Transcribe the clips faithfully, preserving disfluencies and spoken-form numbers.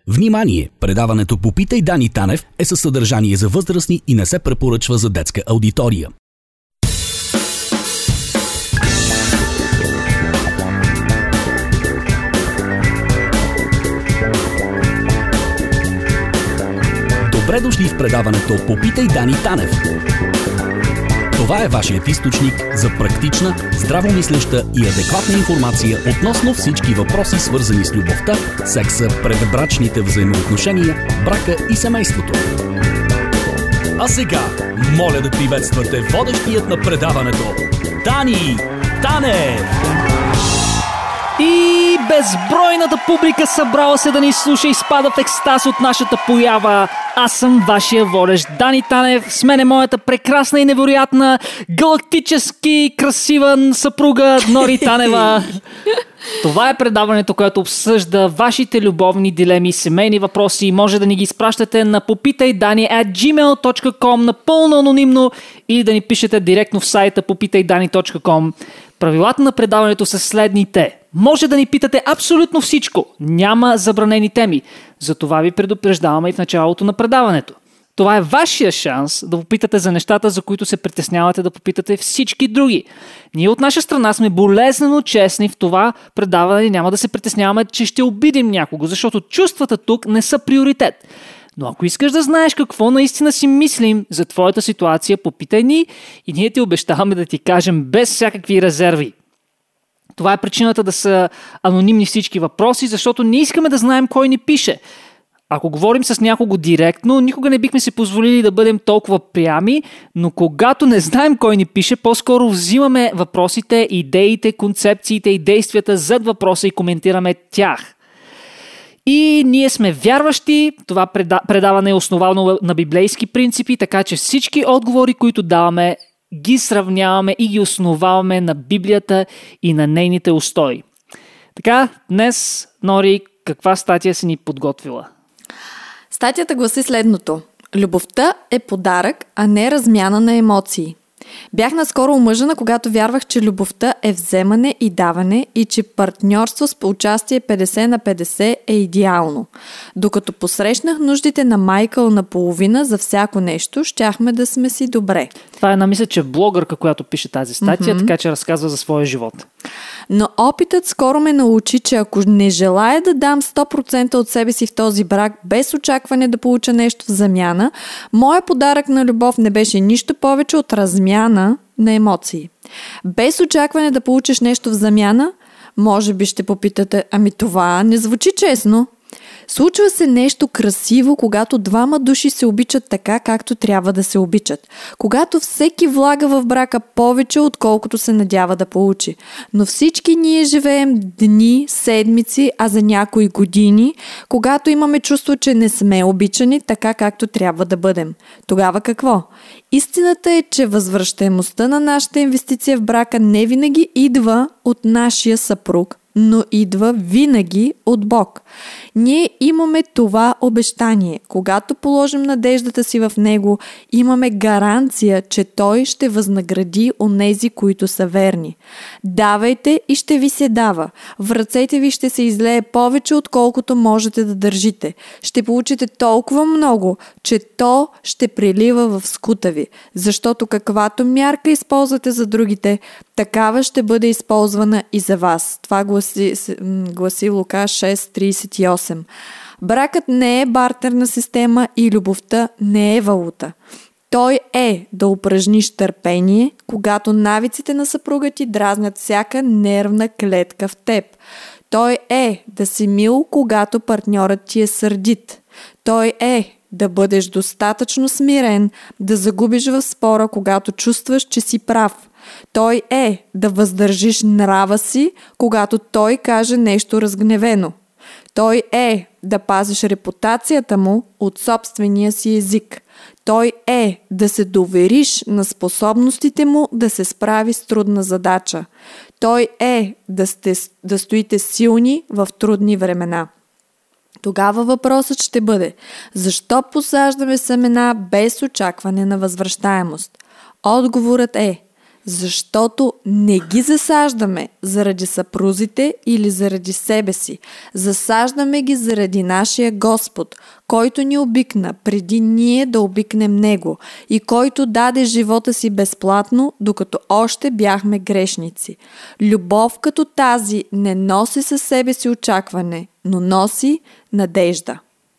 Внимание! Предаването "Попитай Дани Танев" е със съдържание за възрастни и не се препоръчва за детска аудитория. Добре дошли в предаването "Попитай Дани Танев". Това е вашият източник за практична, здравомислеща и адекватна информация относно всички въпроси, свързани с любовта, секса, предбрачните взаимоотношения, брака и семейството. А сега, моля да приветствате водещият на предаването Дани Танев! И безбройната публика събрала се да ни слуша и спада в екстаз от нашата поява. Аз съм вашия водещ Дани Танев. С мен е моята прекрасна и невероятна, галактически красива съпруга Нори Танева. Това е предаването, което обсъжда вашите любовни дилеми и семейни въпроси. Може да ни ги изпращате на попитайдани ет джимейл точка ком напълно анонимно или да ни пишете директно в сайта попитайдани точка ком. Правилата на предаването са следните. Може да ни питате абсолютно всичко. Няма забранени теми. Затова ви предупреждаваме и в началото на предаването. Това е вашия шанс да попитате за нещата, за които се притеснявате да попитате всички други. Ние от наша страна сме болезнено честни в това предаване и няма да се притесняваме, че ще обидим някого, защото чувствата тук не са приоритет. Но ако искаш да знаеш какво наистина си мислим за твоята ситуация, попитай ни и ние ти обещаваме да ти кажем без всякакви резерви. Това е причината да са анонимни всички въпроси, защото не искаме да знаем кой ни пише. Ако говорим с някого директно, никога не бихме си позволили да бъдем толкова прями, но когато не знаем кой ни пише, по-скоро взимаме въпросите, идеите, концепциите и действията зад въпроса и коментираме тях. И ние сме вярващи, това предаване е основано на библейски принципи, така че всички отговори, които даваме, ги сравняваме и ги основаваме на Библията и на нейните устои. Така, днес, Нори, каква статия си ни подготвила? Статията гласи следното. Любовта е подарък, а не размяна на емоции. Бях наскоро омъжена, когато вярвах, че любовта е вземане и даване и че партньорство с участие петдесет на петдесет е идеално. Докато посрещнах нуждите на Майкъл наполовина за всяко нещо, щяхме да сме си добре. Това е една мисля, че блогърка, която пише тази статия, mm-hmm. така че разказва за своя живот. Но опитът скоро ме научи, че ако не желая да дам сто процента от себе си в този брак, без очакване да получа нещо в замяна, моя подарък на любов не беше нищо повече от размяна на емоции. Без очакване да получиш нещо в замяна, може би ще попитате, ами това не звучи честно. Случва се нещо красиво, когато двама души се обичат така, както трябва да се обичат. Когато всеки влага в брака повече, отколкото се надява да получи. Но всички ние живеем дни, седмици, а за някои години, когато имаме чувство, че не сме обичани така, както трябва да бъдем. Тогава какво? Истината е, че възвръщаемостта на нашата инвестиция в брака не винаги идва от нашия съпруг, но идва винаги от Бог. Ние имаме това обещание. Когато положим надеждата си в Него, имаме гаранция, че Той ще възнагради онези, които са верни. Давайте и ще ви се дава. В ръцете ви ще се излее повече, отколкото можете да държите. Ще получите толкова много, че то ще прелива в скута ви. Защото каквато мярка използвате за другите, такава ще бъде използвана и за вас. Това гласи, гласи Лука шест тридесет и осем. Бракът не е бартерна система и любовта не е валута. Той е да упражниш търпение, когато навиците на съпруга ти дразнят всяка нервна клетка в теб. Той е да си мил, когато партньорът ти е сърдит. Той е да бъдеш достатъчно смирен, да загубиш в спора, когато чувстваш, че си прав. Той е да въздържиш нрава си, когато той каже нещо разгневено. Той е да пазиш репутацията му от собствения си език. Той е да се довериш на способностите му да се справи с трудна задача. Той е да, сте, да стоите силни в трудни времена. Тогава въпросът ще бъде: защо посаждаме семена без очакване на възвръщаемост? Отговорът е: Защото не ги засаждаме заради съпрузите или заради себе си. Засаждаме ги заради нашия Господ, който ни обикна преди ние да обикнем Него и който даде живота си безплатно, докато още бяхме грешници. Любов като тази не носи със себе си очакване, но носи надежда.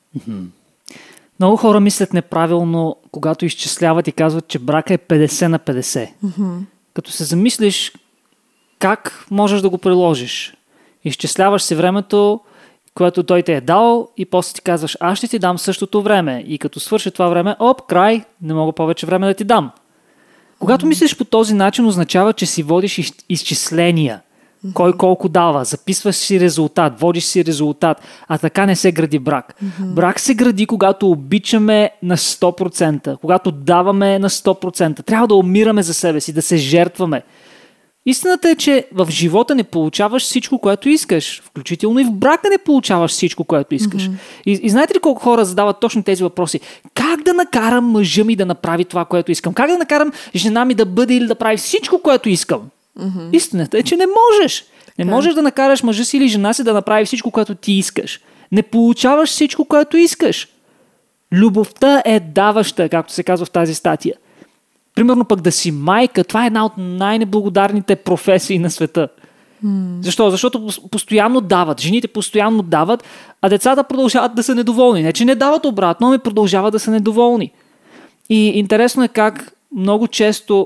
Много хора мислят неправилно, когато изчисляват и казват, че брака е петдесет на петдесет. Mm-hmm. Като се замислиш как можеш да го приложиш. Изчисляваш си времето, което той те е дал и после ти казваш, аз ще ти дам същото време. И като свърши това време, оп, край, не мога повече време да ти дам. Когато mm-hmm. мислиш по този начин, означава, че си водиш из- изчисления. Mm-hmm. Кой колко дава, записваш си резултат, водиш си резултат, а така не се гради брак. Mm-hmm. Брак се гради, когато обичаме на сто процента, когато даваме на сто процента. Трябва да умираме за себе си, да се жертваме. Истината е, че в живота не получаваш всичко, което искаш. Включително и в брака не получаваш всичко, което искаш. Mm-hmm. И, и знаете ли колко хора задават точно тези въпроси? Как да накарам мъжа ми да направи това, което искам? Как да накарам жена ми да бъде или да прави всичко, което искам? Mm-hmm. Истината е, че не можеш. Не можеш да накараш мъжа си или жена си да направи всичко, което ти искаш. Не получаваш всичко, което искаш. Любовта е даваща, както се казва в тази статия. Примерно пък да си майка, това е една от най-неблагодарните професии на света. Mm. Защо? Защото постоянно дават. Жените постоянно дават, а децата продължават да са недоволни. Не, че не дават обратно, ами продължават да са недоволни. И интересно е как много често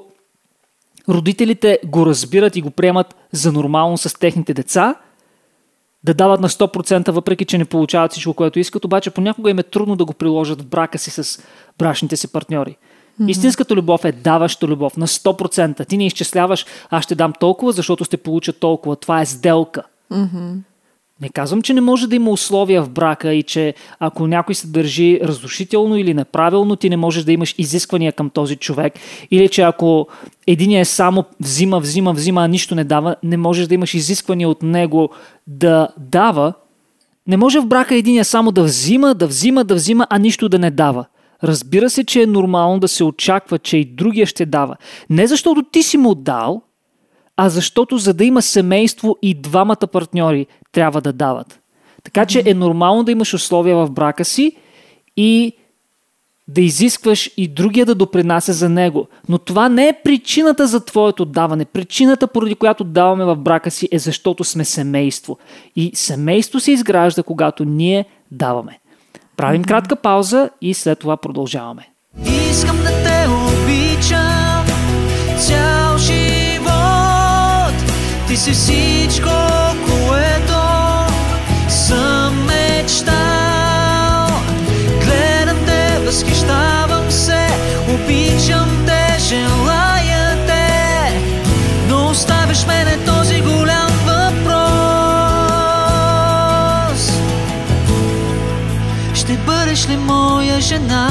родителите го разбират и го приемат за нормално с техните деца, да дават на сто процента, въпреки че не получават всичко, което искат, обаче понякога им е трудно да го приложат в брака си с брачните си партньори. Mm-hmm. Истинската любов е даваща любов на сто процента. Ти не изчисляваш, аз ще дам толкова, защото ще получа толкова. Това е сделка. Mm-hmm. Не казвам, че не може да има условия в брака и че ако някой се държи разрушително или неправилно, ти не можеш да имаш изисквания към този човек. Или че ако единият е само взима, взима, взима, а нищо не дава, не можеш да имаш изисквания от него да дава. Не може в брака единият само да взима, да взима, да взима, а нищо да не дава. Разбира се, че е нормално да се очаква, че и другия ще дава. Не защото ти си му дал, а защото за да има семейство и двамата партньори трябва да дават. Така че е нормално да имаш условия в брака си и да изискваш и другия да допринася за него. Но това не е причината за твоето даване. Причината, поради която даваме в брака си, е защото сме семейство. И семейство се изгражда, когато ние даваме. Правим кратка пауза и след това продължаваме. Искам да те обичам цял живот. Ти си всичко, което съм мечтал. Гледам те, възхищавам се, обичам те, желая те, но оставиш мене този голям въпрос. Ще бъдеш ли моя жена?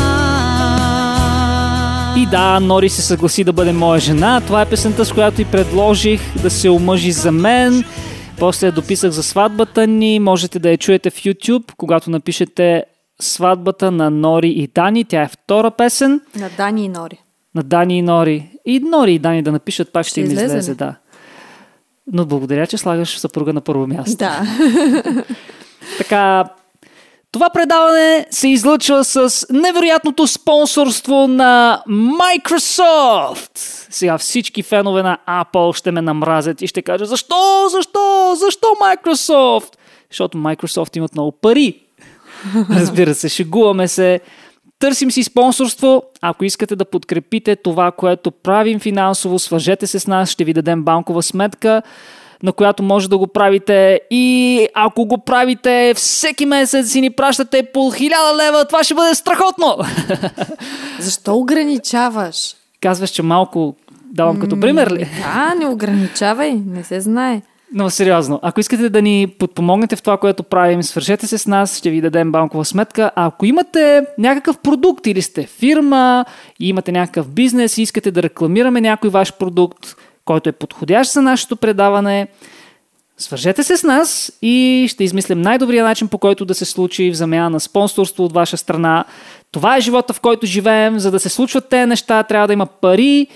И да, Нори се съгласи да бъде моя жена. Това е песента, с която и предложих да се омъжи за мен. После я дописах за сватбата ни. Можете да я чуете в YouTube, когато напишете сватбата на Нори и Дани. Тя е втора песен. На Дани и Нори. На Дани и Нори. И Нори и Дани да напишат, пак ще, ще им излезе. излезе да. Но благодаря, че слагаш съпруга на първо място. Да. Така... Това предаване се излъчва с невероятното спонсорство на Microsoft. Сега всички фенове на Apple ще ме намразят и ще кажат: защо, защо, защо Microsoft? Защото Microsoft имат много пари. Разбира се, шегуваме се. Търсим си спонсорство. Ако искате да подкрепите това, което правим финансово, свържете се с нас, ще ви дадем банкова сметка, на която може да го правите, и ако го правите всеки месец и ни пращате по хиляда лева, това ще бъде страхотно! Защо ограничаваш? Казваш, че малко давам като пример ли? Да, не ограничавай, не се знае. Но сериозно, ако искате да ни подпомогнете в това, което правим, свържете се с нас, ще ви дадем банкова сметка. А ако имате някакъв продукт или сте фирма и имате някакъв бизнес и искате да рекламираме някой ваш продукт, който е подходящ за нашето предаване, свържете се с нас и ще измислим най-добрия начин, по който да се случи в замяна на спонсорство от ваша страна. Това е живота, в който живеем. За да се случват тези неща, трябва да има пари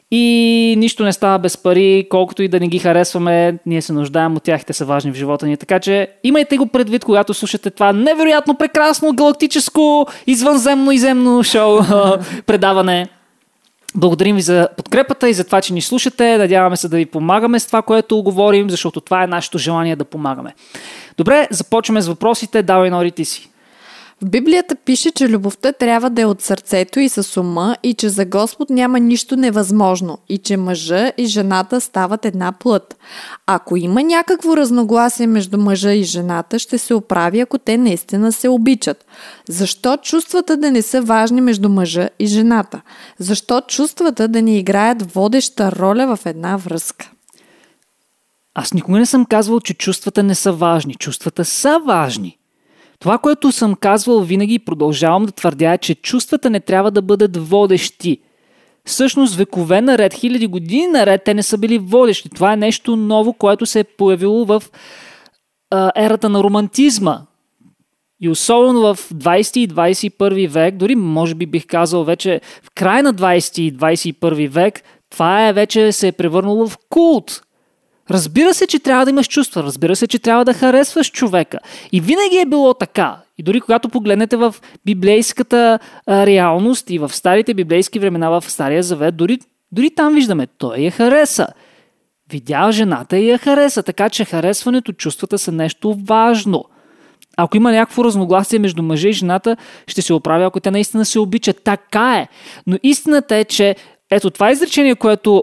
И нищо не става без пари, колкото и да не ги харесваме, ние се нуждаем от тях и те са важни в живота ни. Така че имайте го предвид, когато слушате това невероятно прекрасно, галактическо, извънземно и земно шоу предаване. Благодарим ви за подкрепата и за това, че ни слушате. Надяваме се да ви помагаме с това, което говорим, защото това е нашето желание да помагаме. Добре, започваме с въпросите. Давай, Нори, ти си. В Библията пише, че любовта трябва да е от сърцето и с ума и че за Господ няма нищо невъзможно и че мъжа и жената стават една плът. Ако има някакво разногласие между мъжа и жената, ще се оправи, ако те наистина се обичат. Защо чувствата да не са важни между мъжа и жената? Защо чувствата да не играят водеща роля в една връзка? Аз никога не съм казвал, че чувствата не са важни. Чувствата са важни. Това, което съм казвал винаги и продължавам да твърдя е, че чувствата не трябва да бъдат водещи. Всъщност векове наред, хиляди години наред, те не са били водещи. Това е нещо ново, което се е появило в а, ерата на романтизма. И особено в двайсети и двайсет и първи век, дори може би бих казал вече в край на двайсети и двайсет и първи век, това е вече се е превърнало в култ. Разбира се, че трябва да имаш чувства, разбира се, че трябва да харесваш човека. И винаги е било така. И дори когато погледнете в библейската а, реалност и в старите библейски времена в Стария Завет, дори, дори там виждаме, той я хареса. Видя жената и я хареса, така че харесването, чувствата са нещо важно. Ако има някакво разногласие между мъжа и жената, ще се оправи, ако те наистина се обичат. Така е. Но истината е, че ето това изречение, което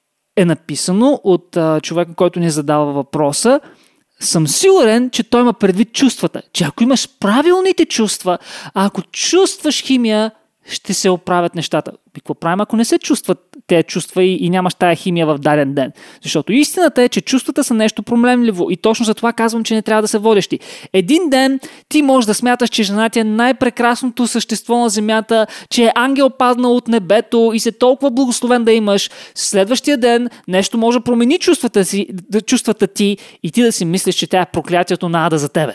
е написано от а, човека, който ни задава въпроса, съм сигурен, че той има предвид чувствата. Че ако имаш правилните чувства, а ако чувстваш химия, ще се оправят нещата. И какво правим, ако не се чувстват тези чувства и, и нямаш тая химия в даден ден? Защото истината е, че чувствата са нещо проблемливо и точно за това казвам, че не трябва да са водещи. Един ден ти можеш да смяташ, че жена ти е най-прекрасното същество на земята, че е ангел паднал от небето и се толкова благословен да имаш. Следващия ден нещо може да промени чувствата, си, чувствата ти и ти да си мислиш, че тя е проклятието на ада за тебе.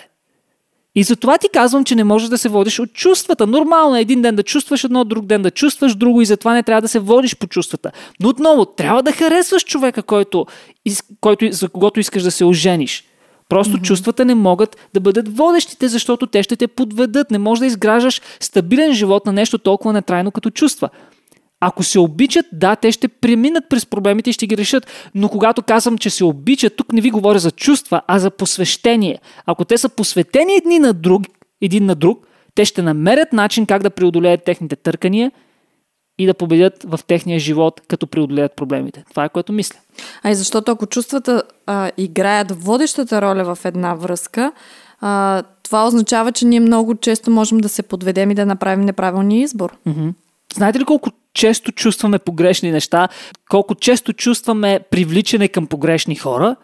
И затова ти казвам, че не можеш да се водиш от чувствата. Нормално е един ден да чувстваш едно, друг ден да чувстваш друго и затова не трябва да се водиш по чувствата. Но отново, трябва да харесваш човека, който, който, за когото искаш да се ожениш. Просто mm-hmm. чувствата не могат да бъдат водещите, защото те ще те подведат. Не можеш да изграждаш стабилен живот на нещо толкова нетрайно като чувства. Ако се обичат, да, те ще преминат през проблемите и ще ги решат. Но когато казвам, че се обичат, тук не ви говоря за чувства, а за посвещение. Ако те са посветени едни на друг, един на друг, те ще намерят начин как да преодолеят техните търкания и да победят в техния живот, като преодолеят проблемите. Това е което мисля. А и защото ако чувствата а, играят водещата роля в една връзка, а, това означава, че ние много често можем да се подведем и да направим неправилния избор. Mm-hmm. Знаете ли колко често чувстваме погрешни неща? Колко често чувстваме привличане към погрешни хора?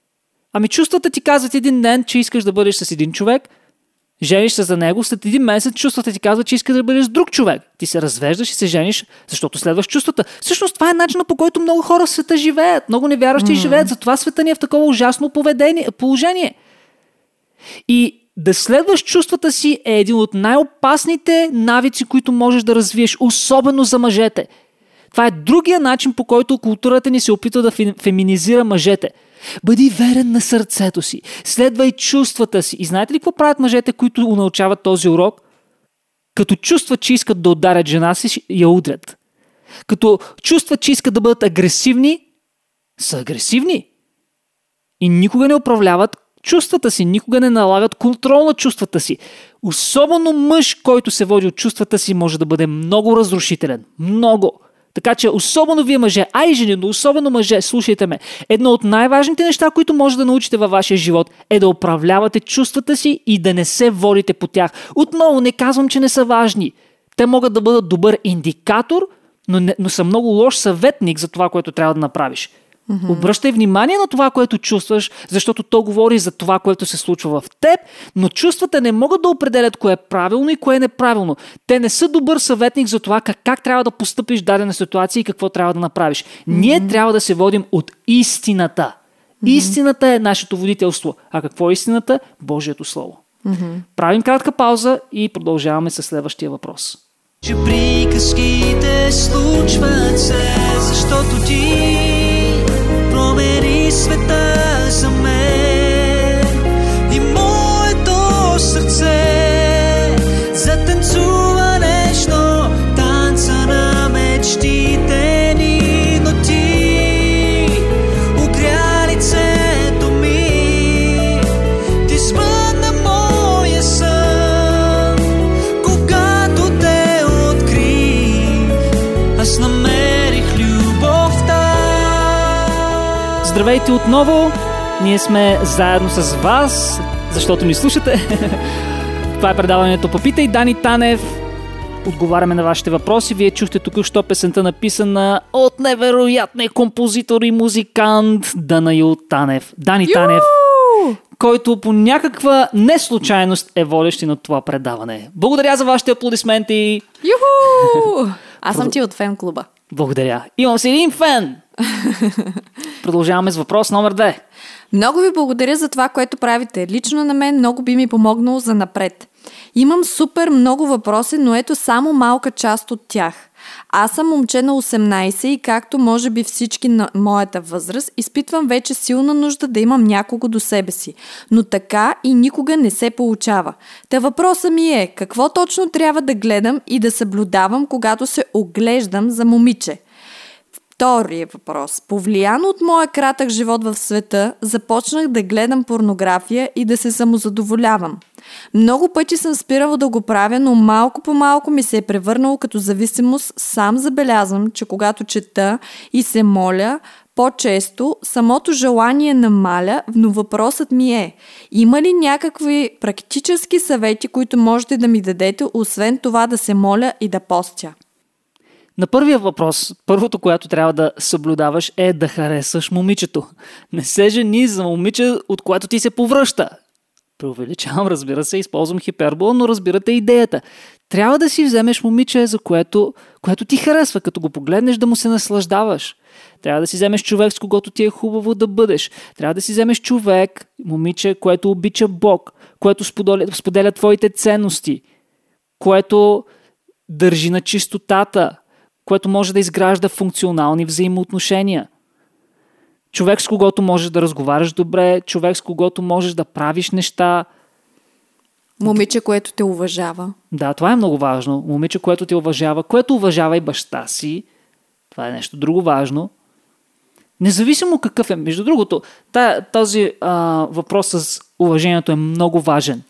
Ами чувствата ти казват един ден, че искаш да бъдеш с един човек, жениш се за него, след един месец чувствата ти казват, че искаш да бъдеш с друг човек. Ти се развеждаш и се жениш, защото следваш чувствата. Всъщност това е начинът, по който много хора в света живеят. Много невярващи mm. живеят, затова света ни е в такова ужасно поведение, положение. И да следваш чувствата си е един от най-опасните навици, които можеш да развиеш, особено за мъжете. Това е другия начин, по който културата ни се опитва да феминизира мъжете. Бъди верен на сърцето си, следвай чувствата си. И знаете ли какво правят мъжете, които научават този урок? Като чувстват, че искат да ударят жена си, я удрят. Като чувстват, че искат да бъдат агресивни, са агресивни. И никога не управляват чувствата си, никога не налагат контрол на чувствата си. Особено мъж, който се води от чувствата си, може да бъде много разрушителен. Много. Така че особено вие мъже, а и жени, но особено мъже, слушайте ме. Едно от най-важните неща, които може да научите във вашия живот, е да управлявате чувствата си и да не се водите по тях. Отново не казвам, че не са важни. Те могат да бъдат добър индикатор, но, не, но са много лош съветник за това, което трябва да направиш. Mm-hmm. Обръщай внимание на това, което чувстваш, защото то говори за това, което се случва в теб, но чувствата не могат да определят кое е правилно и кое е неправилно. Те не са добър съветник за това как, как трябва да постъпиш в дадена ситуация и какво трябва да направиш. Mm-hmm. Ние трябва да се водим от истината. Mm-hmm. Истината е нашето водителство. А какво е истината? Божието Слово. Mm-hmm. Правим кратка пауза и продължаваме с следващия въпрос. Че приказките случват се, защото ти промени света за мен и моето сърце затанцува нещо, танца на мечтите ни, но ти огря лицето ми, ти смътна моя сън, когато те открих, аз намерих любовта. Здравейте отново! Ние сме заедно с вас, защото ни слушате. Това е предаването Попитай Дани Танев. Отговаряме на вашите въпроси. Вие чухте току-що песента, написана от невероятния композитор и музикант Данаил Танев. Дани Ю! Танев, който по някаква неслучайност е водещ на това предаване. Благодаря за вашите аплодисменти. Юху! Аз съм ти от фен клуба. Благодаря. Имам си един фен. Продължаваме с въпрос номер две. Много ви благодаря за това, което правите. Лично на мен много би ми помогнало за напред. Имам супер много въпроси, но ето само малка част от тях. Аз съм момче на осемнайсет и както може би всички на моята възраст, изпитвам вече силна нужда да имам някого до себе си. Но така и никога не се получава. Та въпросът ми е, какво точно трябва да гледам и да съблюдавам, когато се оглеждам за момиче? Вторият въпрос. Повлияно от моя кратък живот в света, започнах да гледам порнография и да се самозадоволявам. Много пъти съм спирала да го правя, но малко по малко ми се е превърнало като зависимост. Сам забелязвам, че когато чета и се моля, по-често самото желание намаля, но въпросът ми е, има ли някакви практически съвети, които можете да ми дадете, освен това да се моля и да постя? На първия въпрос, първото, което трябва да съблюдаваш, е да харесаш момичето. Не се жени за момиче, от което ти се повръща. Преувеличавам, разбира се, използвам хипербола, но разбирате идеята. Трябва да си вземеш момиче, за което, което ти харесва, като го погледнеш да му се наслаждаваш. Трябва да си вземеш човек, с когото ти е хубаво да бъдеш. Трябва да си вземеш човек, момиче, което обича Бог, което споделя, споделя твоите ценности, което държи на чистотата, което може да изгражда функционални взаимоотношения. Човек, с когото можеш да разговаряш добре, човек, с когото можеш да правиш неща. Момиче, което те уважава. Да, това е много важно. Момиче, което те уважава, което уважава и баща си. Това е нещо друго важно. Независимо какъв е. Между другото, този а, въпрос с уважението е много важен.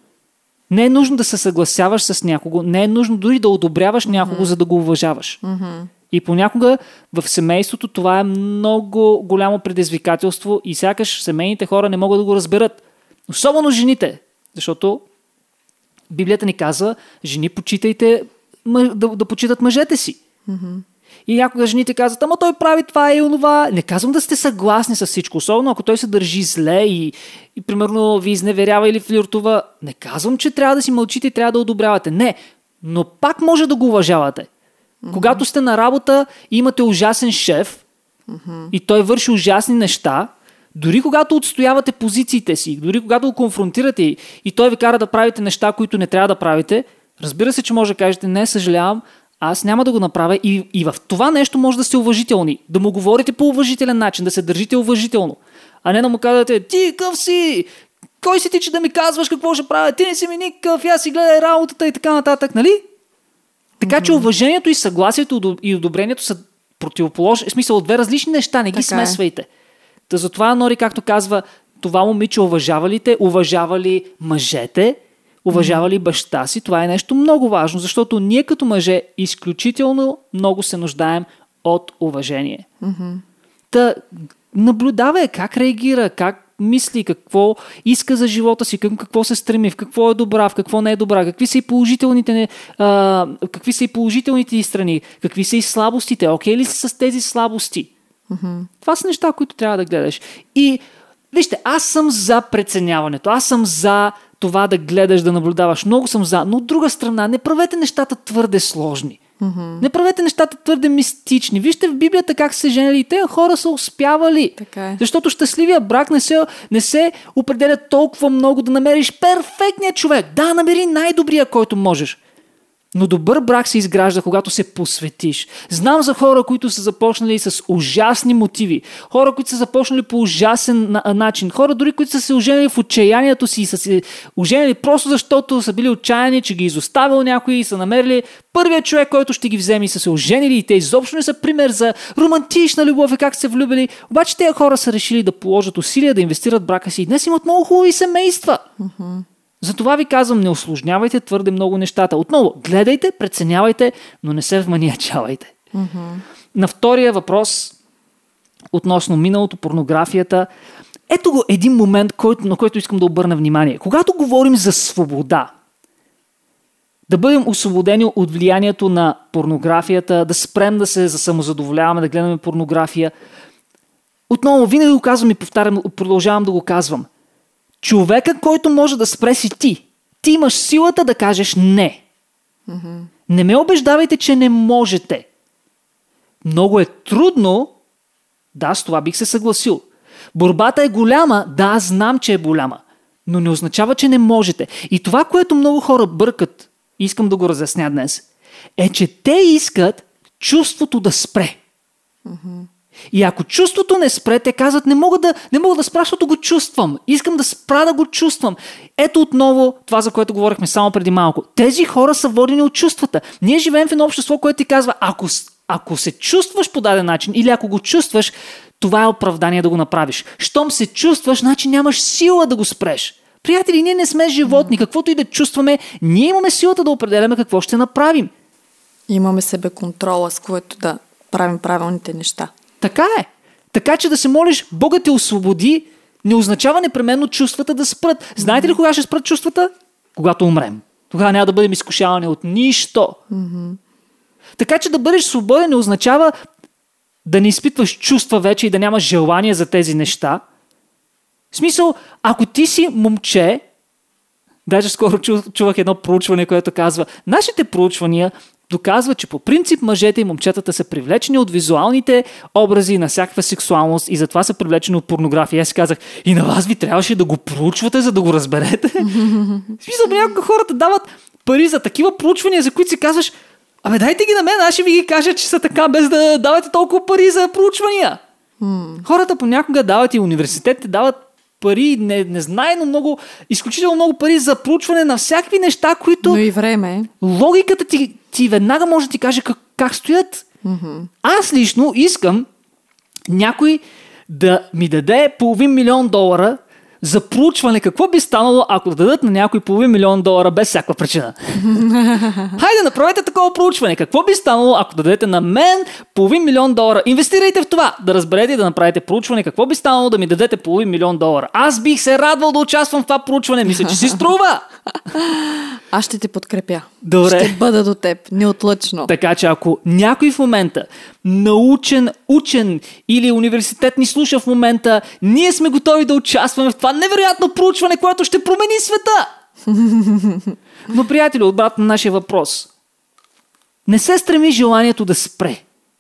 Не е нужно да се съгласяваш с някого, не е нужно дори да одобряваш някого, mm-hmm. за да го уважаваш. Mm-hmm. И понякога в семейството това е много голямо предизвикателство и сякаш семейните хора не могат да го разберат. Особено жените, защото Библията ни казва, жени почитайте да, да почитат мъжете си. Mm-hmm. И някога жените казват, ама той прави това и онова. Не казвам да сте съгласни с всичко, особено ако той се държи зле и, и примерно ви изневерява или флиртува. Не казвам, че трябва да си мълчите и трябва да одобрявате. Не, но пак може да го уважавате. Mm-hmm. Когато сте на работа и имате ужасен шеф mm-hmm. и той върши ужасни неща, дори когато отстоявате позициите си, дори когато го конфронтирате и, и той ви кара да правите неща, които не трябва да правите, разбира се, че може да кажете, не, съжалявам, аз няма да го направя и, и в това нещо може да сте уважителни. Да му говорите по уважителен начин, да се държите уважително. А не да му казвате, ти къв си? Кой си ти, че да ми казваш какво ще правя? Ти не си ми никакъв, аз си гледай работата и така нататък, нали? Така mm-hmm. че уважението и съгласието и одобрението са противоположни, в смисъл от две различни неща, не ги така смесвайте. Е. Та затова Нори, както казва, това момиче уважава ли те, уважава ли мъжете, уважава ли баща си, това е нещо много важно, защото ние като мъже изключително много се нуждаем от уважение. Mm-hmm. Та наблюдавай как реагира, как мисли, какво иска за живота си, към какво се стреми, в какво е добра, в какво не е добра, какви са и положителните, а, какви са и положителните страни, какви са и слабостите, окей ли си с тези слабости? Mm-hmm. Това са неща, които трябва да гледаш. И вижте, аз съм за преценяването, аз съм за това да гледаш, да наблюдаваш. Много съм за, но от друга страна, не правете нещата твърде сложни. Mm-hmm. Не правете нещата твърде мистични. Вижте в Библията как се женили и те хора са успявали. Така е. Защото щастливия брак не се, не се определя толкова много да намериш перфектния човек. Да, намери най-добрия, който можеш. Но добър брак се изгражда, когато се посветиш. Знам за хора, които са започнали с ужасни мотиви. Хора, които са започнали по ужасен на- начин. Хора, дори които са се оженили в отчаянието си и са се оженили просто защото са били отчаяни, че ги изоставил някой и са намерили първият човек, който ще ги вземе и са се оженили и те изобщо не са пример за романтична любов и как се влюбили. Обаче тези хора са решили да положат усилия, да инвестират в брака си и днес имат много хубави семейства. Mm-hmm. Затова ви казвам, не усложнявайте твърде много нещата. Отново, гледайте, преценявайте, но не се вманиачавайте. Mm-hmm. На втория въпрос, относно миналото, порнографията, ето го един момент, който, на който искам да обърна внимание. Когато говорим за свобода, да бъдем освободени от влиянието на порнографията, да спрем да се самозадоволяваме, да гледаме порнография, отново, винаги го казвам и повтарям, продължавам да го казвам. Човека, който може да спре си ти. Ти имаш силата да кажеш не. Mm-hmm. Не ме убеждавайте, че не можете. Много е трудно. Да, с това бих се съгласил. Борбата е голяма. Да, аз знам, че е голяма. Но не означава, че не можете. И това, което много хора бъркат, искам да го разясня днес, е, че те искат чувството да спре. Mm-hmm. И ако чувството не спре, те казват, не мога да, не мога да спра, защото го чувствам. Искам да спра да го чувствам. Ето отново това, за което говорихме само преди малко. Тези хора са водени от чувствата. Ние живеем в едно общество, което ти казва, ако, ако се чувстваш по даден начин или ако го чувстваш, това е оправдание да го направиш. Щом се чувстваш, значи нямаш сила да го спреш. Приятели, ние не сме животни. Каквото и да чувстваме, ние имаме силата да определяме какво ще направим. Имаме себе контрола, с което да правим правилните неща. Така е. Така че да се молиш, Бога те освободи, не означава непременно чувствата да спрат. Знаете ли кога ще спрат чувствата? Когато умрем. Тогава няма да бъдем изкушавани от нищо. Mm-hmm. Така че да бъдеш свободен не означава да не изпитваш чувства вече и да нямаш желание за тези неща. В смисъл, ако ти си момче, даже скоро чу, чувах едно проучване, което казва, нашите проучвания доказва, че по принцип мъжете и момчетата са привлечени от визуалните образи на всякаква сексуалност и затова са привлечени от порнография. Аз си казах, и на вас ви трябваше да го проучвате, за да го разберете. В смисъл, някога хората дават пари за такива проучвания, за които си казваш, абе дайте ги на мен, аз ще ви ги кажа, че са така, без да давате толкова пари за проучвания. Mm. Хората понякога дават и университетите дават пари, не, не знае, но много, изключително много пари за проучване на всякакви неща, които... Но и време. Логиката ти, ти веднага може да ти каже как, как стоят. Mm-hmm. Аз лично искам някой да ми даде половин милион долара за проучване какво би станало, ако дадат на някой половин милион долара без всякаква причина. Хайде, направете такова проучване. Какво би станало, ако дадете на мен половин милион долара? Инвестирайте в това. Да разберете и да направите проучване. Какво би станало да ми дадете половин милион долара? Аз бих се радвал да участвам в това проучване. Мисля, че си струва. Аз ще те подкрепя. Добре. Ще бъда до теб. Неотлъчно. Така че ако някой в момента научен, учен или университет ни слуша в момента, ние сме готови да участваме в това невероятно проучване, което ще промени света. Но, приятели, обратно на нашия въпрос. Не се стреми желанието да спре.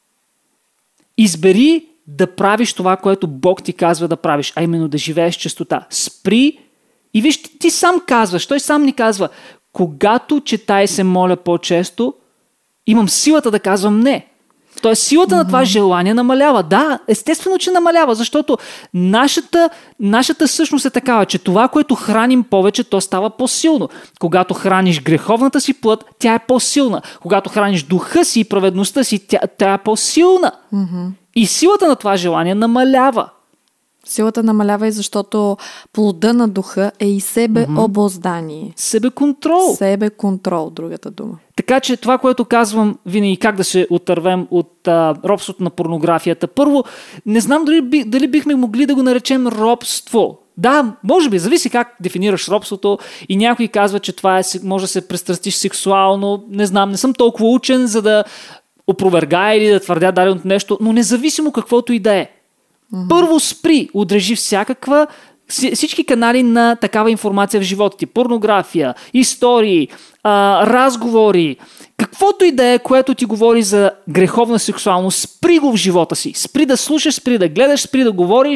Избери да правиш това, което Бог ти казва да правиш, а именно да живееш в чистота. Спри и виж, ти сам казваш, той сам ни казва, когато чета и се моля по-често, имам силата да казвам не. Тоест силата mm-hmm. на това желание намалява. Да, естествено, че намалява, защото нашата, нашата същност е такава, че това, което храним повече, то става по-силно. Когато храниш греховната си плът, тя е по-силна. Когато храниш духа си и праведността си, тя, тя е по-силна. Mm-hmm. И силата на това желание намалява. Силата намалява и защото плода на духа е и себеобоздание. Mm-hmm. Себеконтрол. Себеконтрол, другата дума. Така че това, което казвам винаги, как да се отървем от а, робството на порнографията. Първо, не знам дали, дали бихме могли да го наречем робство. Да, може би, зависи как дефинираш робството и някой казва, че това е, може да се престрастиш сексуално. Не знам, не съм толкова учен, за да опровергая или да твърдя даденото нещо, но независимо каквото и да е. Mm-hmm. Първо спри, отрежи всякаква всички канали на такава информация в живота ти. Порнография, истории, а, разговори, каквото и да е, което ти говори за греховна сексуалност, спри го в живота си. Спри да слушаш, спри да гледаш, спри да говориш.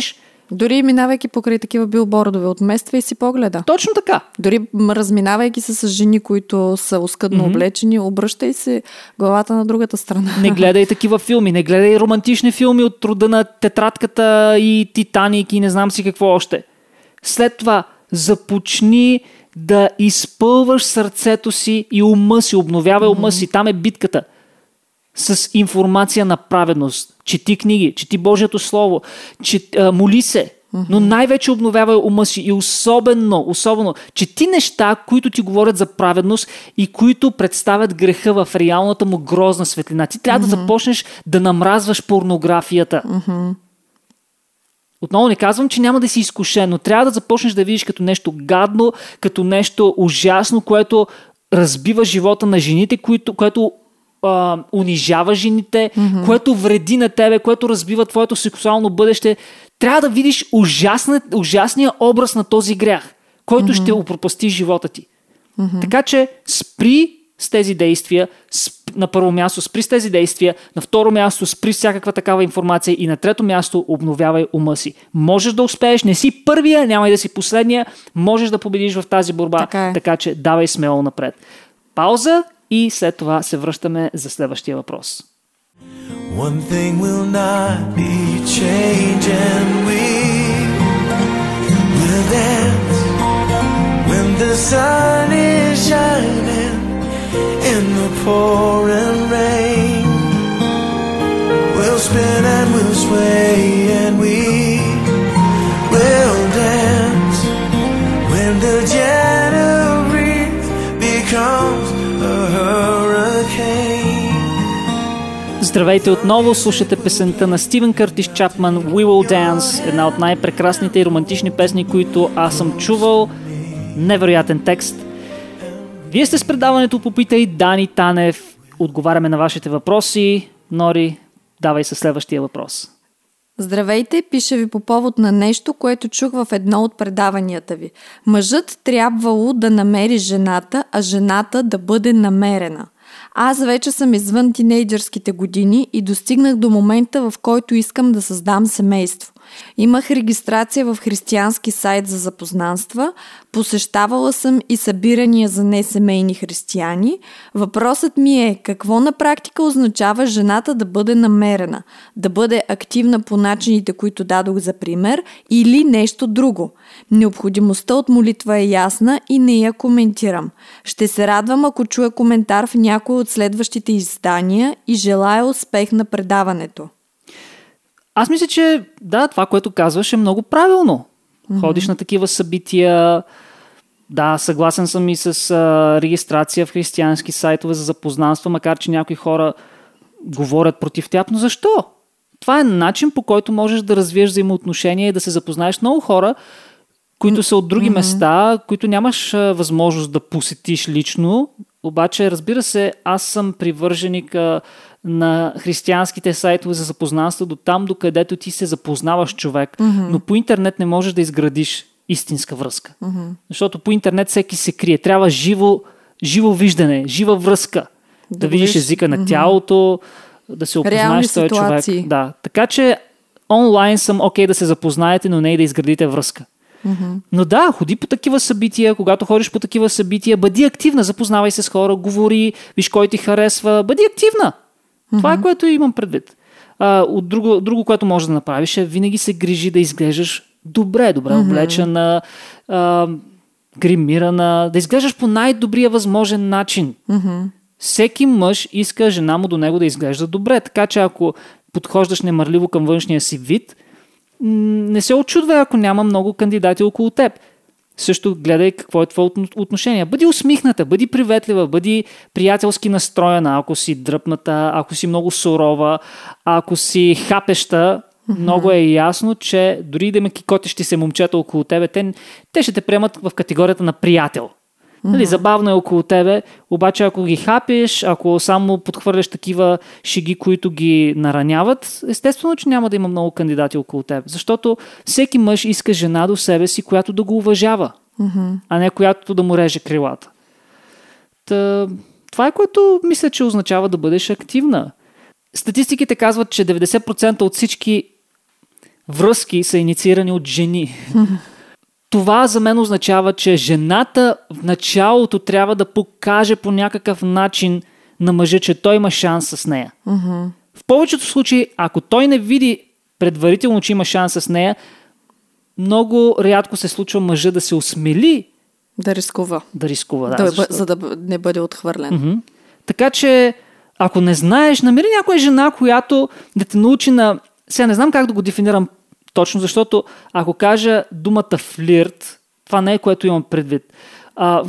Дори минавайки покрай такива билбордове, отмества и си погледа. Точно така. Дори разминавайки се с жени, които са оскъдно mm-hmm. облечени, обръщай се главата на другата страна. Не гледай такива филми, не гледай романтични филми от рода на Тетрадката и Титаник и не знам си какво още. След това започни да изпълваш сърцето си и ума си, обновявай ума mm-hmm. си. Там е битката. С информация на праведност. Чети книги, чети Божието Слово, чет, а, моли се, mm-hmm. но най-вече обновявай ума си и особено, особено, чети неща, които ти говорят за праведност и които представят греха в реалната му грозна светлина. Ти трябва mm-hmm. да започнеш да намразваш порнографията. Mm-hmm. Отново не казвам, че няма да си изкушен, но трябва да започнеш да видиш като нещо гадно, като нещо ужасно, което разбива живота на жените, което, което Uh, унижава жените, mm-hmm. което вреди на тебе, което разбива твоето сексуално бъдеще. Трябва да видиш ужасна, ужасния образ на този грях, който mm-hmm. ще опропасти живота ти. Mm-hmm. Така че спри с тези действия, сп... на първо място спри с тези действия, на второ място спри всякаква такава информация и на трето място обновявай ума си. Можеш да успееш, не си първия, няма и да си последния, можеш да победиш в тази борба, така, е. така че давай смело напред. Пауза и след това се връщаме за следващия въпрос. One thing will not be changing. We will dance when the sun is shining in the pouring rain. We'll spin and we'll sway and we will dance when the gentle breeze becomes Здравейте отново, слушате песента на Стивен Къртис Чапман We Will Dance, една от най-прекрасните и романтични песни, които аз съм чувал. Невероятен текст. Вие сте с предаването Попитай Дани Танев. Отговаряме на вашите въпроси. Нори, давай със следващия въпрос. Здравейте, пиша ви по повод на нещо, което чух в едно от предаванията ви. Мъжът трябвало да намери жената, а жената да бъде намерена. Аз вече съм извън тинейджърските години и достигнах до момента, в който искам да създам семейство. Имах регистрация в християнски сайт за запознанства, посещавала съм и събирания за несемейни християни. Въпросът ми е, какво на практика означава жената да бъде намерена? Да бъде активна по начините, които дадох за пример, или нещо друго? Необходимостта от молитва е ясна и не я коментирам. Ще се радвам, ако чуя коментар в някой от следващите издания и желая успех на предаването. Аз мисля, че да, това, което казваш е много правилно. Mm-hmm. Ходиш на такива събития, да, съгласен съм и с а, регистрация в християнски сайтове за запознанства, макар че някои хора говорят против тях, но защо? Това е начин, по който можеш да развиеш взаимоотношения и да се запознаеш с много хора, които са от други mm-hmm. места, които нямаш а, възможност да посетиш лично. Обаче, разбира се, аз съм привърженик а, на християнските сайтове за запознанство до там, до където ти се запознаваш човек, mm-hmm. но по интернет не можеш да изградиш истинска връзка. Mm-hmm. Защото по интернет всеки се крие. Трябва живо, живо виждане, жива връзка. Да, да видиш езика на mm-hmm. тялото, да се опознаеш с този човек. Да. Така че онлайн съм окей okay да се запознаете, но не и да изградите връзка. Mm-hmm. Но да, ходи по такива събития, когато ходиш по такива събития, бъди активна, запознавай се с хора, говори, виж кой ти харесва, бъди активна. Mm-hmm. Това е, което имам предвид. А, от друго, друго, което можеш да направиш е винаги се грижи да изглеждаш добре, добре mm-hmm. облечена, а, гримирана, да изглеждаш по най-добрия възможен начин. Mm-hmm. Всеки мъж иска жена му до него да изглежда добре, така че ако подхождаш немърливо към външния си вид, не се очудвай, ако няма много кандидати около теб. Също гледай какво е твоето отношение. Бъди усмихната, бъди приветлива, бъди приятелски настроена, ако си дръпната, ако си много сурова, ако си хапеща, mm-hmm. много е ясно, че дори да има кикотещи се момчета около тебе, те, те ще те приемат в категорията на приятел. Mm-hmm. Нали, забавно е около тебе, обаче ако ги хапиш, ако само подхвърляш такива шеги, които ги нараняват, естествено, че няма да има много кандидати около теб. Защото всеки мъж иска жена до себе си, която да го уважава, mm-hmm. а не която да му реже крилата. Та, това е което мисля, че означава да бъдеш активна. Статистиките казват, че деветдесет процента от всички връзки са инициирани от жени. Това за мен означава, че жената в началото трябва да покаже по някакъв начин на мъжа, че той има шанс с нея. Mm-hmm. В повечето случаи, ако той не види предварително, че има шанс с нея, много рядко се случва мъжа да се осмели да рискува. Да рискува, да. да защото... За да не бъде отхвърлен. Mm-hmm. Така че, ако не знаеш, намери някоя жена, която да те научи на... Сега не знам как да го дефинирам точно, защото ако кажа думата флирт, това не е което имам предвид. А,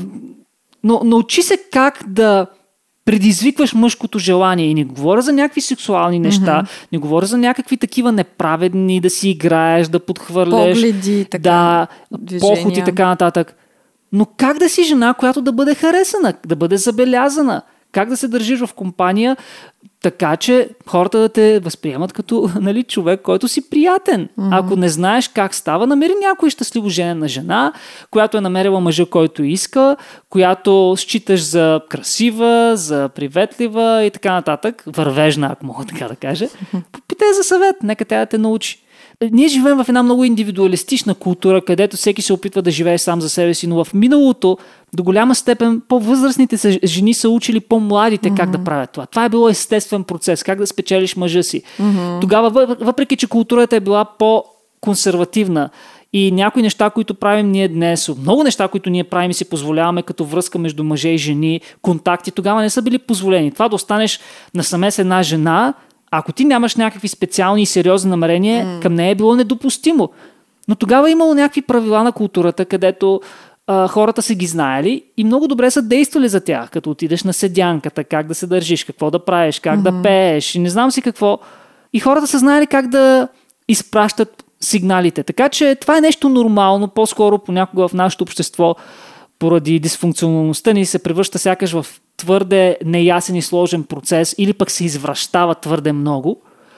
но научи се как да предизвикваш мъжкото желание. И не говоря за някакви сексуални неща, mm-hmm. не говоря за някакви такива неправедни, да си играеш, да подхвърляш. Погледи, така, да, движения. поход и така нататък. Но как да си жена, която да бъде харесана, да бъде забелязана? Как да се държиш в компания, така че хората да те възприемат като, нали, човек, който си приятен. Mm-hmm. Ако не знаеш как става, намери някой щастливо женена жена, която е намерила мъжа, който иска, която считаш за красива, за приветлива и така нататък. Вървежна, ако мога така да кажа. Попитай за съвет, нека тя да те научи. Ние живеем в една много индивидуалистична култура, където всеки се опитва да живее сам за себе си, но в миналото до голяма степен по-възрастните жени са учили по-младите mm-hmm. как да правят това. Това е било естествен процес, как да спечелиш мъжа си. Mm-hmm. Тогава, въпреки че културата е била по-консервативна и някои неща, които правим ние днес, много неща, които ние правим и си позволяваме като връзка между мъже и жени, контакти, тогава не са били позволени. Това да останеш насаме с една жена, ако ти нямаш някакви специални и сериозни намерения, mm. към нея е било недопустимо. Но тогава е имало някакви правила на културата, където а, хората са ги знаели и много добре са действали за тях, като отидеш на седянката, как да се държиш, какво да правиш, как mm-hmm. да пееш и не знам си какво. И хората са знаели как да изпращат сигналите. Така че това е нещо нормално, по-скоро понякога в нашето общество поради дисфункционалността ни се превръща сякаш в твърде неясен и сложен процес или пък се извращава твърде много,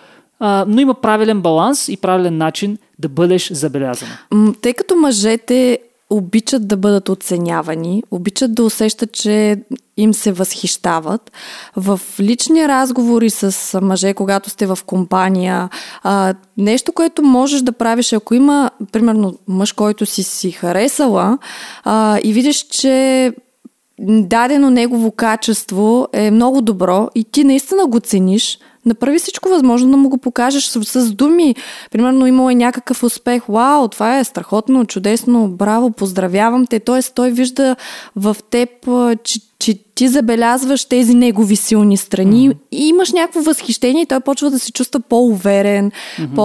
а, но има правилен баланс и правилен начин да бъдеш забелязан. Тъй като мъжете обичат да бъдат оценявани, обичат да усещат, че им се възхищават. В лични разговори с мъже, когато сте в компания, а, нещо, което можеш да правиш, ако има, примерно, мъж, който си си харесала а, и видиш, че дадено негово качество е много добро и ти наистина го цениш, направи всичко възможно да му го покажеш с, с думи. Примерно имало е някакъв успех. Вау, това е страхотно, чудесно, браво, поздравявам те. Тоест той вижда в теб, че, че ти забелязваш тези негови силни страни mm-hmm. и имаш някакво възхищение и той почва да се чувства по-уверен, mm-hmm.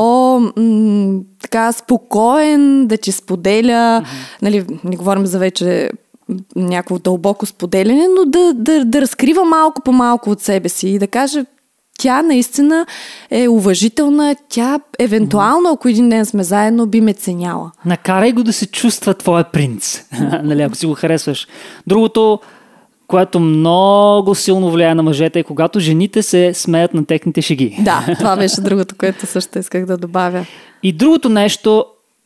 по-така спокоен, да ти споделя. Mm-hmm. Нали, не говорим за вече някакво дълбоко споделяне, но да, да, да разкрива малко по малко от себе си и да каже, тя наистина е уважителна, тя евентуално, ако един ден сме заедно, би ме ценяла. Накарай го да се чувства твоя принц, нали, ако си го харесваш. Другото, което много силно влияе на мъжете, е когато жените се смеят на техните шеги. Да, това беше другото, което също исках да добавя. И другото нещо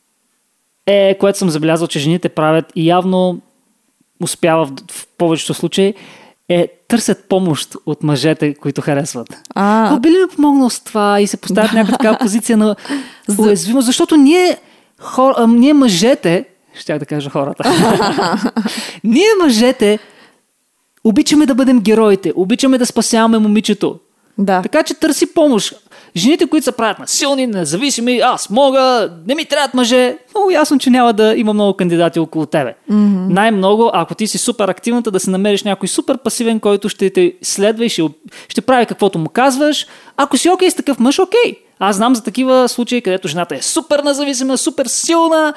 е, което съм забелязал, че жените правят и явно успява в, в повечето случаи, е търсят помощ от мъжете, които харесват. А, би ли ми помогнал с това и се поставят да. някаква такава позиция на уязвимост, защото ние, хор, а, ние мъжете, щях да кажа хората, ние мъжете обичаме да бъдем героите, обичаме да спасяваме момичето. Да. Така че търси помощ. Жените, които се правят на силни, независими, аз мога, не ми трябват мъже, много ясно, че няма да има много кандидати около тебе. Mm-hmm. Най-много, ако ти си супер активната, да се намериш някой супер пасивен, който ще те следва и ще, ще прави каквото му казваш. Ако си окей с такъв мъж, окей. Аз знам за такива случаи, където жената е супер независима, супер силна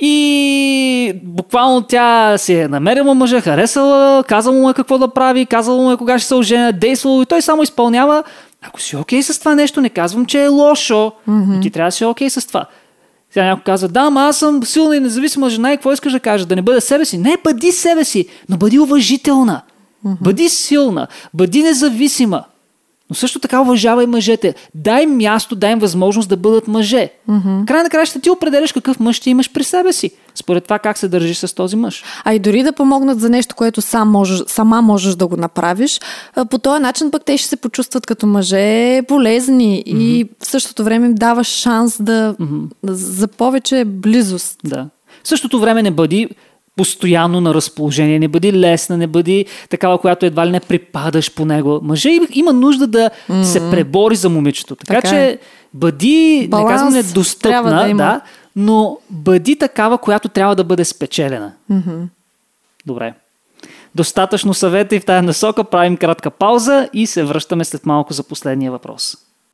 и буквално тя си е намерила мъжа, харесала, казала му е какво да прави, казала му е кога ще се оженя, действало и той само изпълнява. Ако си окей с това нещо, не казвам, че е лошо, mm-hmm. но ти трябва да си окей с това. Сега някой казва, да, ама аз съм силна и независима жена и какво искаш да кажеш? Да не бъда себе си? Не, бъди себе си, но бъди уважителна. Mm-hmm. Бъди силна, бъди независима. Но също така уважавай мъжете. Дай им място, дай им възможност да бъдат мъже. Mm-hmm. Край на краищата ти определяш какъв мъж ще имаш при себе си. Според това как се държиш с този мъж. А и дори да помогнат за нещо, което сам можеш, сама можеш да го направиш, по този начин пък те ще се почувстват като мъже полезни mm-hmm. и в същото време им даваш шанс да, mm-hmm. да за повече близост. Да. В същото време не бъди постоянно на разположение, не бъди лесна, не бъди такава, която едва ли не припадаш по него. Мъже има нужда да mm-hmm. се пребори за момичето. Така, така че е. бъди, Баланс, не казвам недостъпна, да, да, но бъди такава, която трябва да бъде спечелена. Mm-hmm. Добре. Достатъчно съвета и в тая насока, правим кратка пауза и се връщаме след малко за последния въпрос.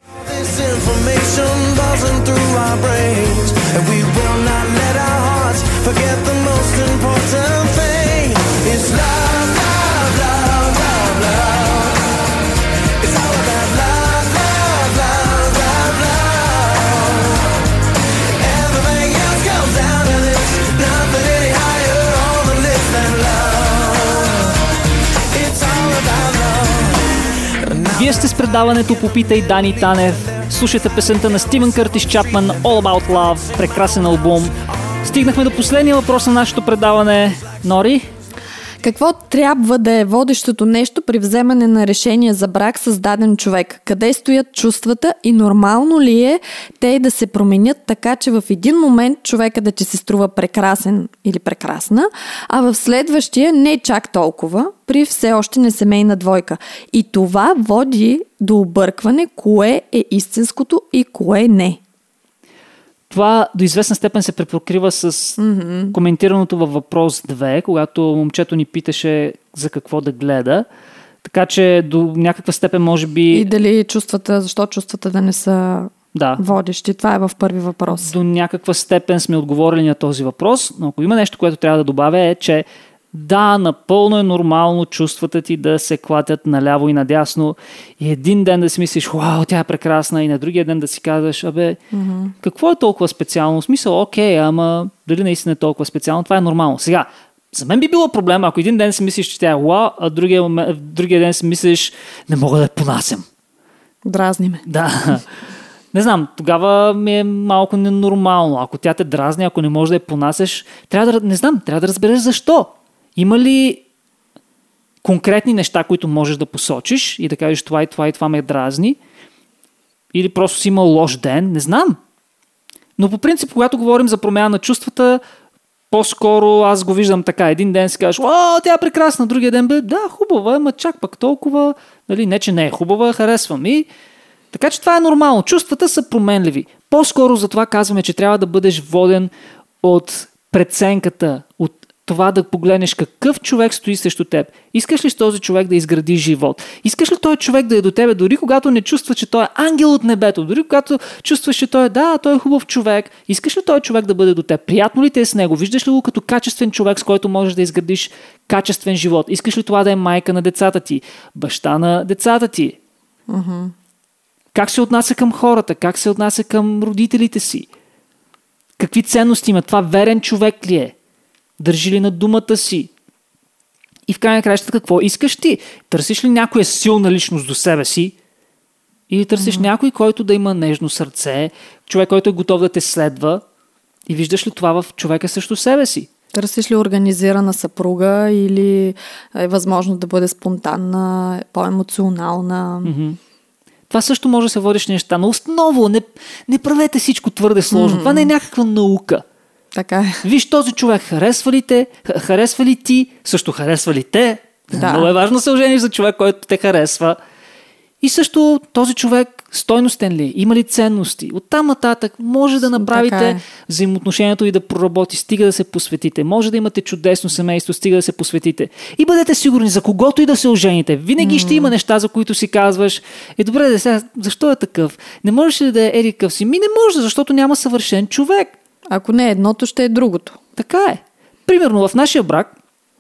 Forget the most important thing. It's love, love, love, love, love. It's all about love, love, love, love, love. Everything else comes down to this. Nothing any higher on the list than love. It's all about love. Вие сте с предаването Попитай Дани Танев. Слушайте песента на Стивън Къртис Чапман All About Love. Прекрасен албум. Стигнахме до последния въпрос на нашето предаване. Нори? Какво трябва да е водещото нещо при вземане на решение за брак с даден човек? Къде стоят чувствата и нормално ли е те да се променят така, че в един момент човека да ти се струва прекрасен или прекрасна, а в следващия не чак толкова, при все още несемейна двойка. И това води до объркване, кое е истинското и кое не. Това до известна степен се препокрива с mm-hmm. коментираното във въпрос две, когато момчето ни питаше за какво да гледа. Така че до някаква степен може би... И дали чувствата, защо чувствата да не са да. водещи. Това е в първи въпрос. До някаква степен сме отговорили на този въпрос, но ако има нещо, което трябва да добавя е, че да, напълно е нормално чувствата ти да се клатят наляво и надясно и един ден да си мислиш, вау, тя е прекрасна, и на другия ден да си казваш, абе, mm-hmm. какво е толкова специално? В смисъл, окей, ама дали наистина е толкова специално? Това е нормално. Сега, за мен би било проблем, ако един ден си мислиш, че тя е вау, а другия, другия ден си мислиш, не мога да я понасям. Дразни ме. Да. Не знам, тогава ми е малко ненормално. Ако тя те дразни, ако не можеш да я понасяш, трябва да, не знам, трябва да разбереш защо. Има ли конкретни неща, които можеш да посочиш и да кажеш това и това и това ме дразни? Или просто си имал лош ден? Не знам. Но по принцип, когато говорим за промяна на чувствата, по-скоро аз го виждам така. Един ден си кажеш, о, тя е прекрасна, другия ден бе, да, хубава, ама чак пък толкова, нали, не че не е хубава, харесвам и... Така че това е нормално. Чувствата са променливи. По-скоро за това казваме, че трябва да бъдеш воден от преценката, от това да погледнеш какъв човек стои срещу теб. Искаш ли с този човек да изгради живот? Искаш ли този човек да е до тебе, дори когато не чувстваш, че той е ангел от небето, дори когато чувстваш, че той е, да, той е хубав човек. Искаш ли този човек да бъде до теб? Приятно ли те е с него? Виждаш ли го като качествен човек, с който можеш да изградиш качествен живот? Искаш ли това да е майка на децата ти? Баща на децата ти? Uh-huh. Как се отнася към хората? Как се отнася към родителите си? Какви ценности има? Това верен човек ли е? Държи ли на думата си? И в крайна краща какво искаш ти? Търсиш ли някоя силна личност до себе си? Или търсиш mm-hmm. някой, който да има нежно сърце, човек, който е готов да те следва? И виждаш ли това в човека срещу себе си? Търсиш ли организирана съпруга или е възможно да бъде спонтанна, по-емоционална? Mm-hmm. Това също може да се водиш неща, но отново не, не правете всичко твърде сложно. Mm-hmm. Това не е някаква наука. Така е. Виж този човек, харесва ли те, харесва ли ти, също харесва ли те. Да. Много е важно да се ожениш за човек, който те харесва. И също този човек стойностен ли, има ли ценности. Оттам нататък може да направите е. взаимоотношението и да проработи, стига да се посветите. Може да имате чудесно семейство, стига да се посветите. И бъдете сигурни, за когото и да се ожените. Винаги mm. ще има неща, за които си казваш, е добре, да сега, защо е такъв? Не можеш ли да е еди къв си? Ми не може, защото няма съвършен човек. Ако не едното, ще е другото. Така е. Примерно в нашия брак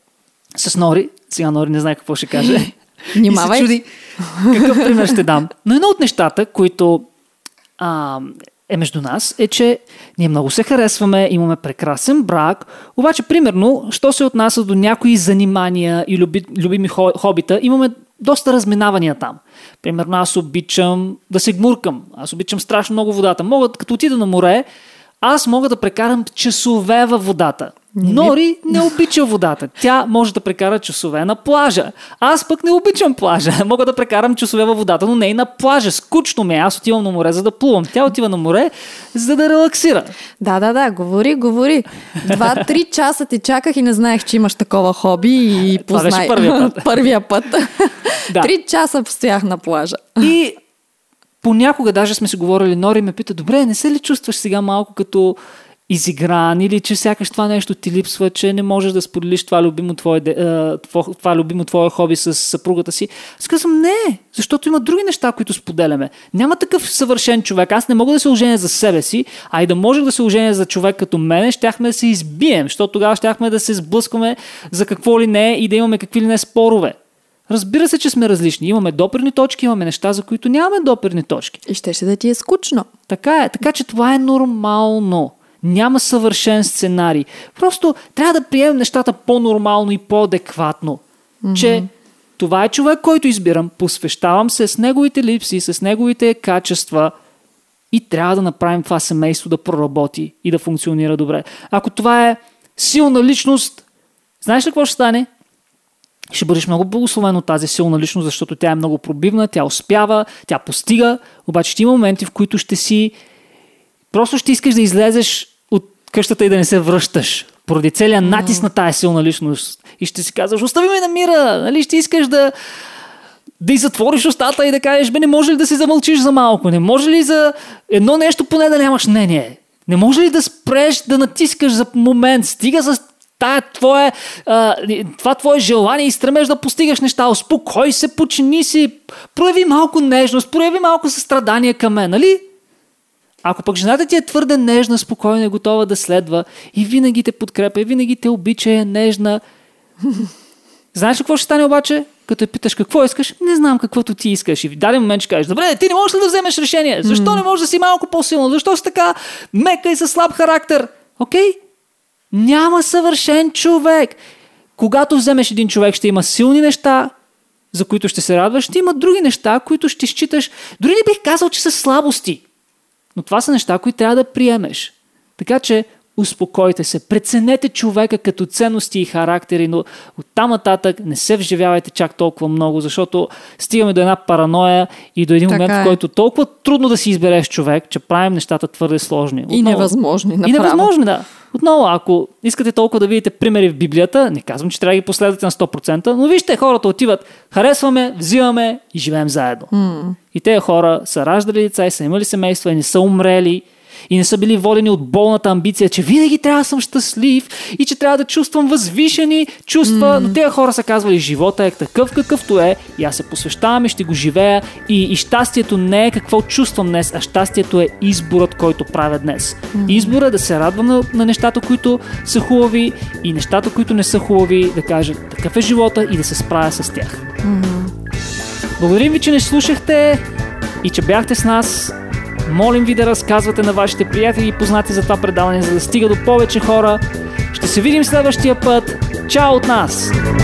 с Нори, сега Нори не знае какво ще каже. Внимавай. И се чуди какъв пример ще дам. Но едно от нещата, които а, е между нас, е, че ние много се харесваме, имаме прекрасен брак, обаче примерно, що се отнася до някои занимания и люби, любими хобита, имаме доста разминавания там. Примерно аз обичам да се гмуркам. Аз обичам страшно много водата. Мога, като отида на море, аз мога да прекарам часове във водата. Нори не обича водата. Тя може да прекара часове на плажа. Аз пък не обичам плажа. Мога да прекарам часове във водата, но не и на плажа. Скучно ми е. Аз отивам на море, за да плувам. Тя отива на море, за да релаксира. Да, да, да, говори, говори. Два-три часа ти чаках и не знаех, че имаш такова хоби и познай. Това беше първия път. първия път. Да. Три часа постоях на плажа. И понякога даже сме се говорили, Нори ме пита, добре, не се ли чувстваш сега малко като изигран или че сякаш това нещо ти липсва, че не можеш да споделиш това любимо твое, това любимо твое хоби с съпругата си? Аз казвам, не, защото има други неща, които споделяме. Няма такъв съвършен човек. Аз не мога да се оженя за себе си, а и да можех да се оженя за човек като мене, щяхме да се избием, защото тогава щяхме да се сблъскваме за какво ли не и да имаме какви ли не спорове. Разбира се, че сме различни. Имаме доперни точки, имаме неща, за които нямаме доперни точки. И ще ще да ти е скучно. Така е. Така че това е нормално. Няма съвършен сценарий. Просто трябва да приемем нещата по-нормално и по-адекватно. Mm-hmm. Че това е човек, който избирам, посвещавам се с неговите липси, с неговите качества и трябва да направим това семейство да проработи и да функционира добре. Ако това е силна личност, знаеш ли какво ще стане? Ще бъдеш много благословен от тази силна личност, защото тя е много пробивна, тя успява, тя постига, обаче ще има моменти, в които ще си просто ще искаш да излезеш от къщата и да не се връщаш поради целият натиск на тая силна личност. И ще си казваш, остави ме на мира, нали? Ще искаш да да и затвориш устата и да кажеш, бе, не може ли да си замълчиш за малко? Не може ли за едно нещо поне да нямаш мнение? Не може ли да спреш да натискаш за момент? Стига с тая твое, а, това твое желание и стремеж да постигаш неща. Успокой се, почини си, прояви малко нежност, прояви малко състрадание към мен, нали? Ако пък жената ти е твърде нежна, спокойна и готова да следва и винаги те подкрепя, и винаги те обича, е нежна. Знаеш ли какво ще стане обаче? Като я питаш какво искаш, не знам каквото ти искаш. И в даден момент ще кажеш, добре, ти не можеш ли да вземеш решение? Защо mm. не можеш да си малко по-силно? Защо си така мека и със слаб характер? Окей? Okay? Няма съвършен човек. Когато вземеш един човек, ще има силни неща, за които ще се радваш, ще има други неща, които ще считаш. Дори не бих казал, че са слабости. Но това са неща, които трябва да приемеш. Така че успокойте се, преценете човека като ценности и характери, но оттам нататък не се вживявайте чак толкова много, защото стигаме до една параноя и до един така момент, е. в който толкова трудно да си избереш човек, че правим нещата твърде сложни. Отново. И невъзможни, направо. И невъзможни, да. Отново, ако искате толкова да видите примери в Библията, не казвам, че трябва да ги последвате на сто процента, но вижте, хората отиват, харесваме, взимаме и живеем заедно. Mm. И тези хора са раждали деца и са имали семейства и не са умрели и не са били водени от болната амбиция, че винаги трябва да съм щастлив и че трябва да чувствам възвишени чувства, mm. но тези хора са казвали, живота е такъв какъвто е и аз се посвещавам и ще го живея и, и щастието не е какво чувствам днес, а щастието е изборът, който правя днес. Mm. Изборът да се радвам на, на нещата, които са хубави и нещата, които не са хубави, да кажа такъв е живота и да се справя с тях. Mm. Благодарим ви, че не слушахте и че бяхте с нас. Молим ви да разказвате на вашите приятели и познати за това предаване, за да стига до повече хора. Ще се видим следващия път. Чао от нас!